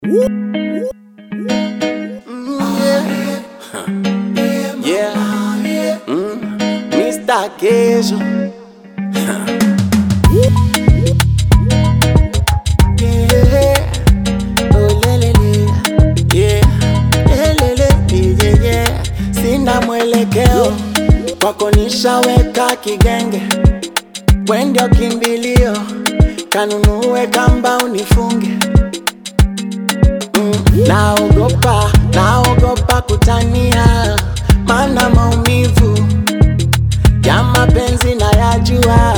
Mr. Queijo. Sina mwelekeo, kwako nishaweka kigenge. Wewe ndio kimbilio, kanunue kamba unifunge. Naogopa kutania, mana maumivu ya mapenzi na yajua.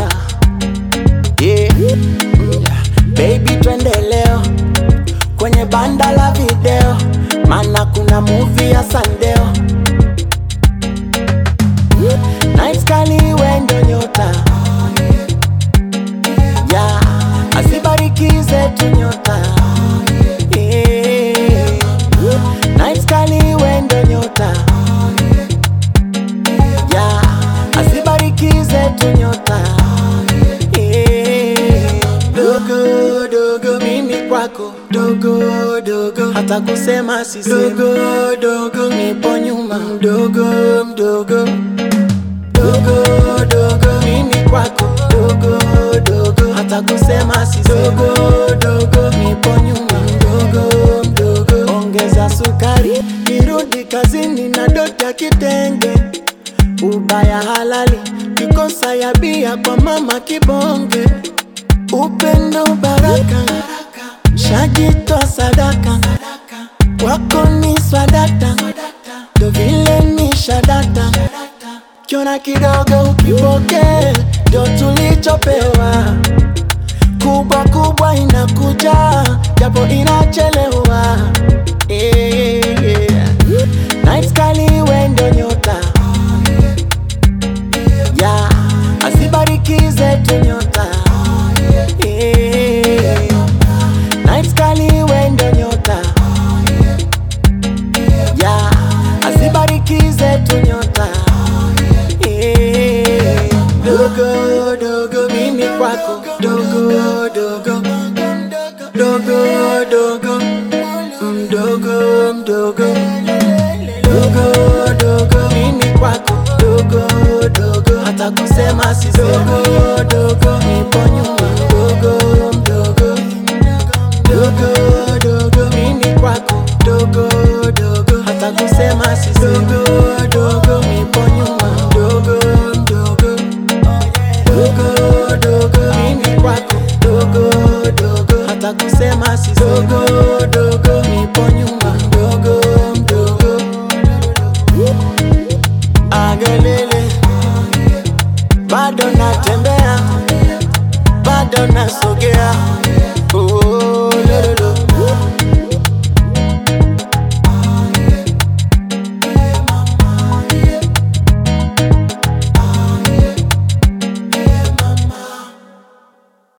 Baby twende leo kwenye banda la video, mana kuna movie ya Sandeo. Night kali wendo nyota, asibarikize tu nyota. Night kali wendo nyota, asibarikize tu nyota. Dogo dogo mimi kwako, dogo dogo hata kusema sisemi. Dogo dogo nipo nyuma, mdogo mdogo. Dogo dogo mimi kwako, dogo dogo hata kusema sisemi. Dogo dogo nipo nyuma, mdogo mdogo. Ongeza sukari, nirudi kazini na dota kitenge. Ubaya halali, kikosa ya bia kwa mama kibonge. Upendo baraka, shajitoa sadaka. Wako ni swadata, ndo vile ni shadata. Kiona kidogo ukipoke, ndo tulichopewa. Kubwa kubwa inakuja, japo inachelewa. Night kali wendo nyota, asibarikize tu nyota. Night kali wendo nyota, asibarikize tu nyota. Dogo dogo mimi kwako, dogo dogo. Dogo dogo mdogo mdogo. Dogo dogo mimi kwako, dogo dogo hata kusema sisemi. Dogo dogo nipo nyuma, dogo mdogo. Dogo dogo mimi kwako, dogo dogo hata kusema sisemi. Dogo dogo nipo nyuma, dogo mdogo. Dogo dogo mimi kwako, dogo dogo hata kusema sisemi. Dogo dogo nipo nyuma, dogo mdogo. Agelele, bado natembea, bado nasogea.